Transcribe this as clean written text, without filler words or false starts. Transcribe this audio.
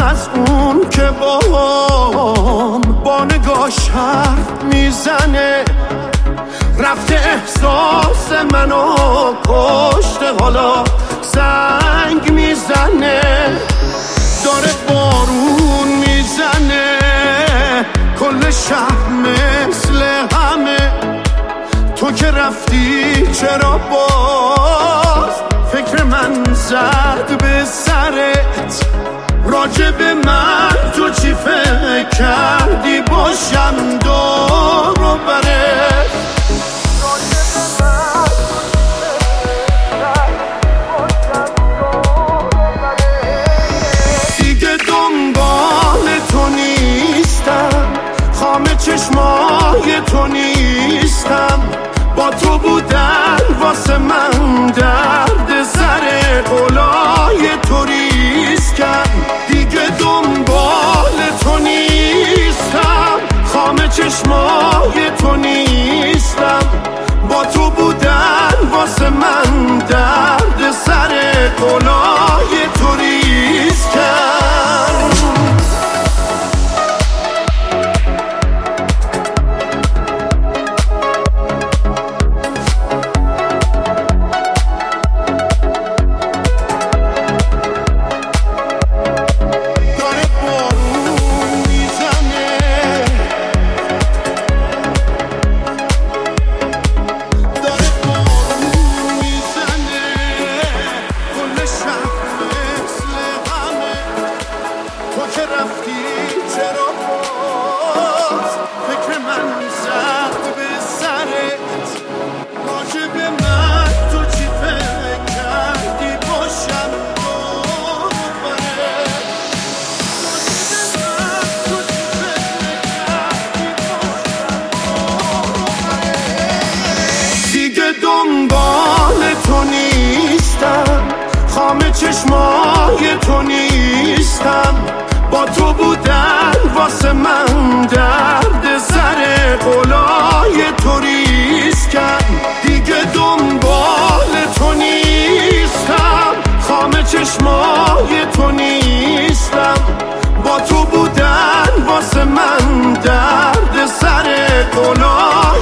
از اون که با نگاش حرف میزنه، رفته احساس منو کشته، حالا زنگ میزنه، داره بارون میزنه، کل شهر مثل همه. تو که رفتی چرا باز فکر من زد به سرت؟ راجب من تو چی فکر کردی؟ باشم دور و برت. دیگه دنبال تو نیستم، خامه چشمای تو نیستم، با تو بودن واسه من درد سر قلای تو ریسکم. دیگه دنبال تو نیستم، خامه چشمای تو نیستم، با تو بودن واسه من درد سر قلای تو ریسکم. که رفتی چرا باز فکر من زد به سرت؟ راجب من تو چی فکر کردی؟ باشم دور و برت. راجب من تو چی فکر کردی؟ باشم دور و برت. دیگه دنبال تو نیستم، خامه چشمای تو نیستم، با تو بودن واسه من درد سر قلای تو ریسکم. دیگه دنبال تو نیستم، خامه چشمای تو نیستم، با تو بودن واسه من درد سر قلای